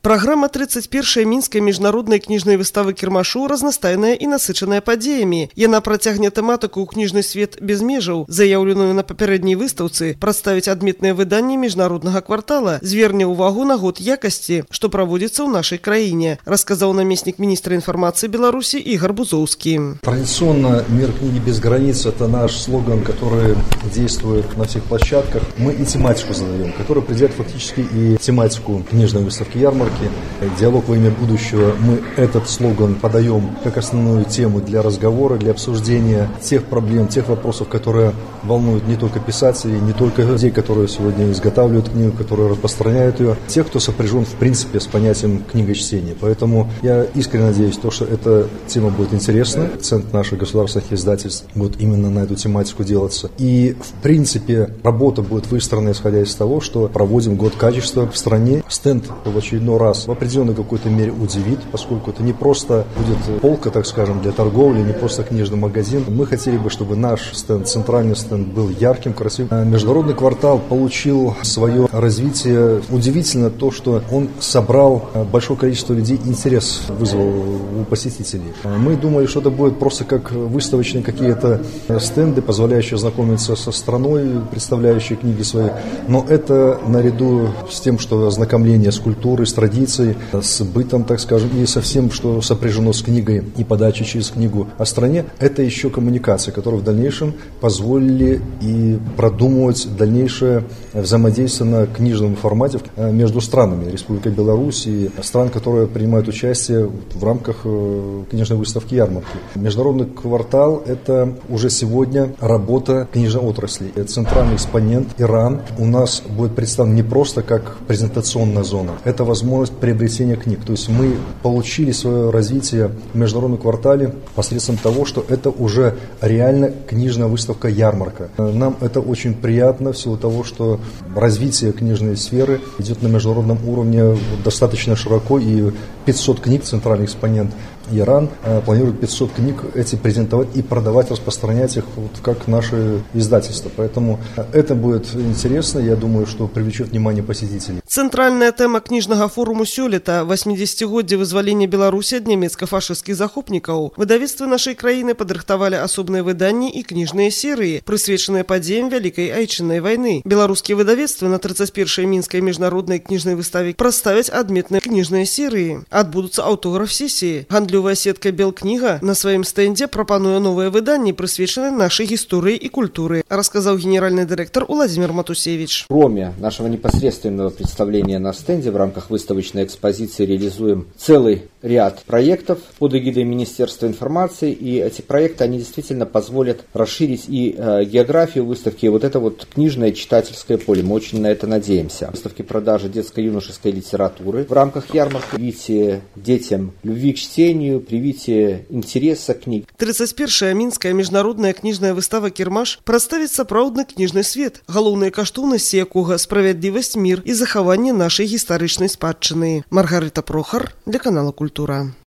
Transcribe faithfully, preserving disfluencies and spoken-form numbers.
Программа тридцать первой Минской международной книжной выставы Кірмашу разнастайная и насыченная подеями. Яна працягне тематику «Книжный свет без межаў», заявленную на попередней выставце, представить адметное выдание международного квартала, зверне увагу на год якости, что проводится в нашей краине, рассказал наместник министра информации Беларуси Игорь Бузовский. Традиционно «Мир книги без границ» — это наш слоган, который действует на всех площадках. Мы и тематику задаем, который определяет фактически и тематику книжной выставки ярмарки. «Диалог во имя будущего». Мы этот слоган подаем как основную тему для разговора, для обсуждения тех проблем, тех вопросов, которые волнуют не только писателей, не только людей, которые сегодня изготавливают книгу, которые распространяют ее, тех, кто сопряжен в принципе с понятием книгочтения. Поэтому я искренне надеюсь, что эта тема будет интересна. Акцент наших государственных издательств будет именно на эту тематику делаться. И в принципе работа будет выстроена исходя из того, что проводим год качества в стране. Стенд в очередной раз в определенной какой-то мере удивит, поскольку это не просто будет полка, так скажем, для торговли, не просто книжный магазин. Мы хотели бы, чтобы наш стенд, центральный стенд, был ярким, красивым. Международный квартал получил свое развитие. Удивительно то, что он собрал большое количество людей, интерес вызвал у посетителей. Мы думали, что это будет просто как выставочные какие-то стенды, позволяющие знакомиться со страной, представляющие книги свои. Но это наряду с тем, что ознакомление с культурой, с традицией, с бытом, так скажем, и со всем, что сопряжено с книгой и подачей через книгу о стране, это еще коммуникация, которая в дальнейшем позволили и продумывать дальнейшее взаимодействие на книжном формате между странами Республикой Беларусь и стран, которые принимают участие в рамках книжной выставки ярмарки. Международный квартал – это уже сегодня работа книжной отрасли. Центральный экспонент Иран у нас будет представлен не просто как презентационная зона, это возможность приобретения книг. То есть мы получили свое развитие в международном квартале посредством того, что это уже реально книжная выставка-ярмарка. Нам это очень приятно в силу того, что развитие книжной сферы идет на международном уровне достаточно широко, и пятьсот книг, центральный экспонент Иран, планирует пятьсот книг эти презентовать и продавать, распространять их вот как наши издательства. Поэтому это будет интересно, я думаю, что привлечет внимание посетителей. Центральная тема книжного форуму сёлета восьмидесятигоддзе вызвалення Беларусі ад нямецка-фашысцкіх захопнікаў. Выдавецтвы нашай краіны падрыхтавалі асобныя выданні і кніжныя серыі, прысвечаныя падзеям Вялікай Айчыннай вайны. Беларускія выдавецтвы на тридцать первой Мінскай міжнароднай кніжнай выставе прадставяць адметныя кніжныя серыі. Адбудуцца аўтограф-сесіі. Гандлёвая сетка «Белкнига» на своем стенде пропонуя новые выдания, присвященные нашей истории и культуре, рассказал генеральный директор Владимир Матусевич. Кроме нашего непосредственного представления на стенде, в рамках выставочной экспозиции реализуем целый ряд проектов под эгидой Министерства информации, и эти проекты, они действительно позволят расширить и э, географию выставки, и вот это вот книжное читательское поле. Мы очень на это надеемся. Выставки продажи детско-юношеской литературы в рамках ярмарки, привитие детям любви к чтению, привитие интереса к книг. тридцать первая Мінская міжнародная книжная выстава «Кірмаш» прадставіць сапраўдны книжный свет, галоўныя каштоўнасці якога справядлівасць, мир и захаванне нашей гістарычнай спадчыны. Маргарита Прохор для канала «Культура».